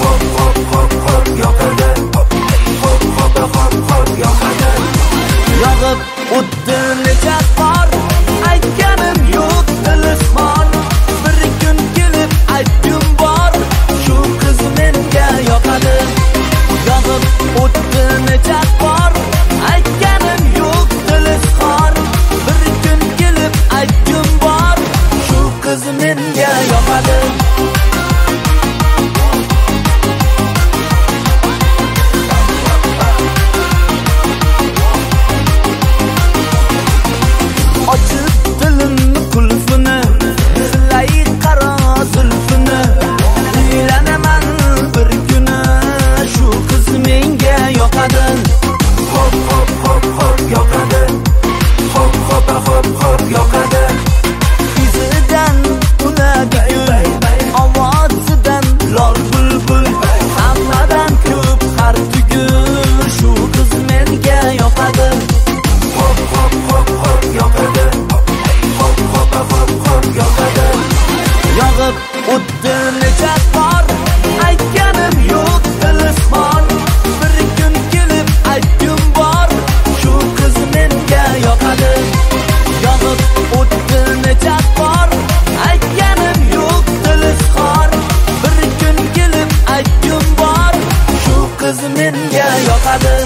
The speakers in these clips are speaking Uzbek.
hop hop hop hop yoqadi. Hop hop hop hop yoqadi. Yog'ib o'tdi necha qor, aytganim yo'q tilsimon. Bir kun kelib aytdim bor, shu qiz menga yoqadi. Yog'ib o'tdi necha qor, aytganim yo'q tilsimon. Bir kun kelib aytdim bor, shu qiz menga yoqadi. O'tdi necha qor, aytganim yo'q tilsimon. Bir kun kelib aytdim bor, shu qiz menga yoqadi. Yog'ib o'tdi necha qor, aytganim yo'q tilsimon. Bir kun kelib aytdim bor, shu qiz menga yoqadi.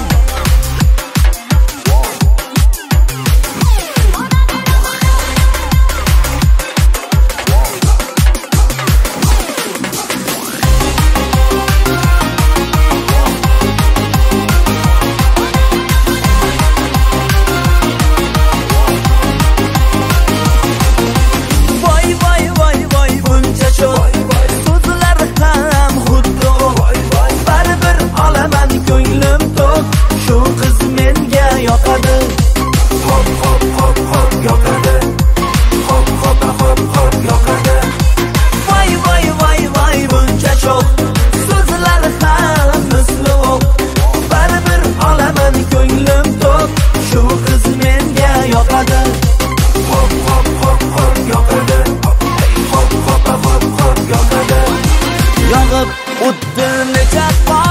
Yog'ib o'tdi necha qor,